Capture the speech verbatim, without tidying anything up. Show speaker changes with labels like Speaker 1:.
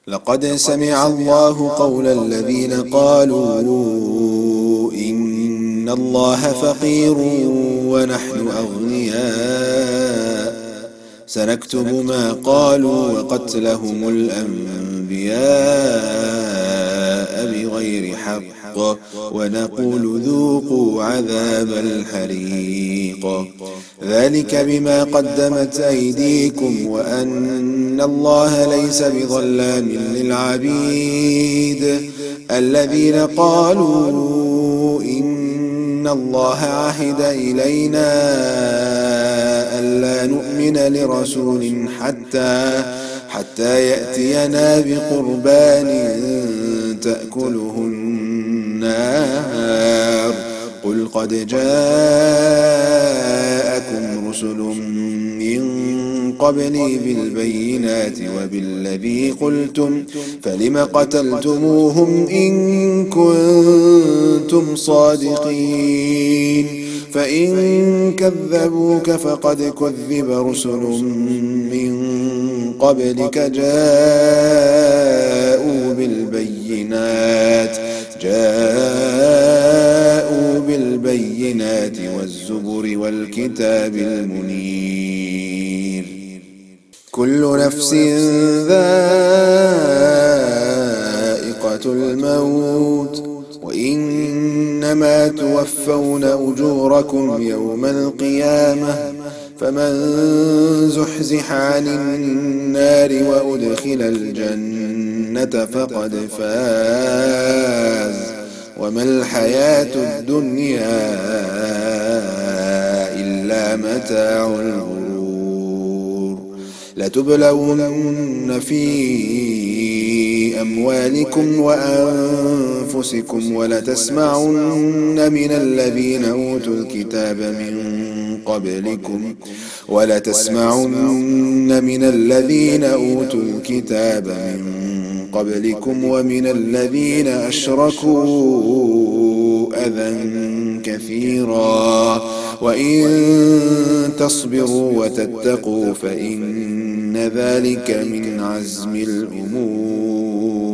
Speaker 1: لقد سمع الله قول الذين قالوا إن الله فقير ونحن أغنياء سنكتب ما قالوا وقتلهم الأنبياء بغير حق ونقول ذوقوا عذاب الحريق ذلك بما قدمت أيديكم وأن الله ليس بظلام للعبيد الذين قالوا إن الله عهد إلينا ألا نؤمن لرسول حتى حتى يأتينا بقربان تأكله النار قل قد جاءكم رسل من قبلي بالبينات وبالذي قلتم فلم قتلتموهم إن كنتم صادقين فإن كذبوك فقد كذب رسل من قبلك جاءوا بالبينات جاءوا بالبينات والزبر والكتاب المنير كل نفس ذائقة الموت وإنما توفون أجوركم يوم القيامة فمن زحزح عن النار وأدخل الجنة فقد فاز وما الحياة الدنيا إلا متاع الغرور لتبلون في أموالكم وأنفسكم ولتسمعن من الذين أوتوا الكتاب من قبلكم ولتسمعن من الذين أوتوا الكتاب من قبلكم ومن الذين أشركوا أذى كثيرا وإن تصبروا وتتقوا فإن ذلك من عزم الأمور